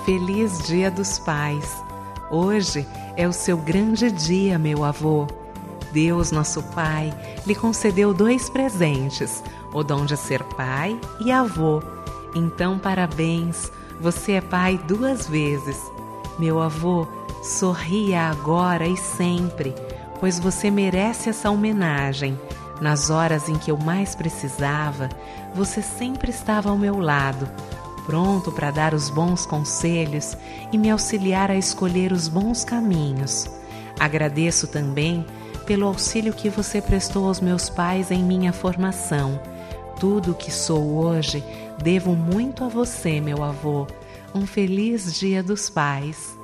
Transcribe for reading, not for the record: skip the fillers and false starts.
Feliz Dia dos Pais! Hoje é o seu grande dia, meu avô. Deus, nosso Pai, lhe concedeu 2 presentes, o dom de ser pai e avô. Então, parabéns, você é pai 2 vezes. Meu avô, sorria agora e sempre, pois você merece essa homenagem. Nas horas em que eu mais precisava, você sempre estava ao meu lado, pronto para dar os bons conselhos e me auxiliar a escolher os bons caminhos. Agradeço também pelo auxílio que você prestou aos meus pais em minha formação. Tudo o que sou hoje devo muito a você, meu avô. Um feliz Dia dos Pais!